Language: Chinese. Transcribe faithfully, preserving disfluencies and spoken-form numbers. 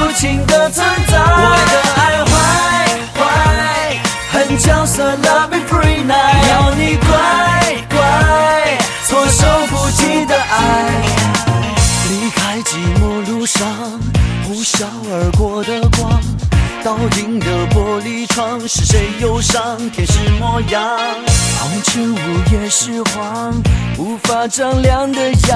无情的存在。我的爱坏坏，很角色 Love it free night， 要你乖乖错手不及的爱。离开寂寞路上，呼啸而过的光，倒映的玻璃窗，是谁忧伤天使模样？红尘午夜是黄，无法丈量的阳